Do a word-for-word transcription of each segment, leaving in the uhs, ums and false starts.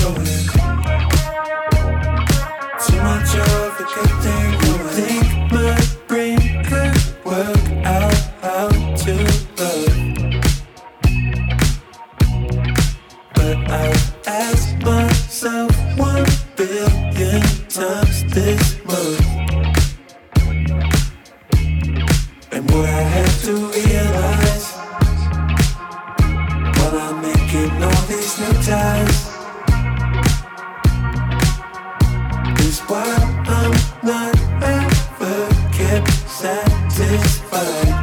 going. Too much of a good thing going. Think my brain could work out how to love, but I've asked myself one billion times this month. And what I have to realize while I'm making all these new ties is why I'm not ever kept satisfied.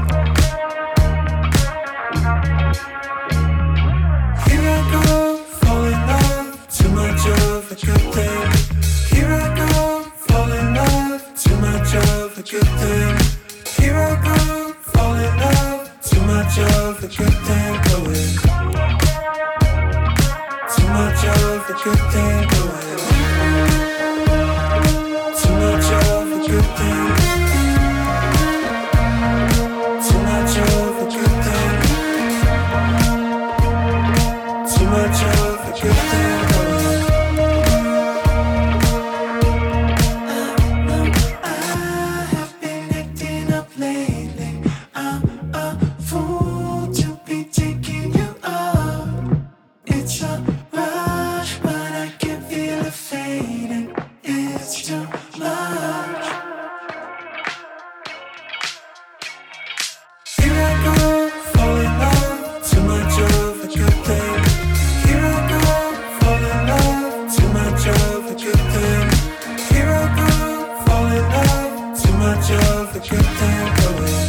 Here I go, fall in love, too much of a good thing. Here I go, fall in love, too much of a good thing. Here I go, fall in love, too much of a good thing going. Too much of a good thing going. Too much of a good thing. Too much of a good thing. Too much of a good thing going. I have been acting up lately. I'm a fool to be taking you up. It's a rush, but I can feel it fading. It's too much. Here I go, fall in love, too much of a good thing. Here I go, fall in love, too much of a good thing. Here I go, fall in love, too much of a good thing going.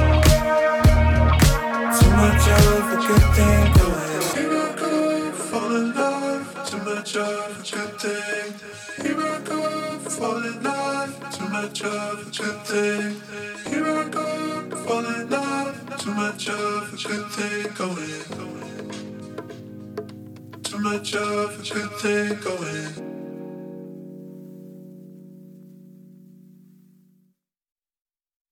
Too much of a good thing going. Here I go, fall in love, too much of a good thing. Here I go, fall in love, too much of a good thing. Here I go, fall in love, too much of a good thing going. Too much of a good thing going.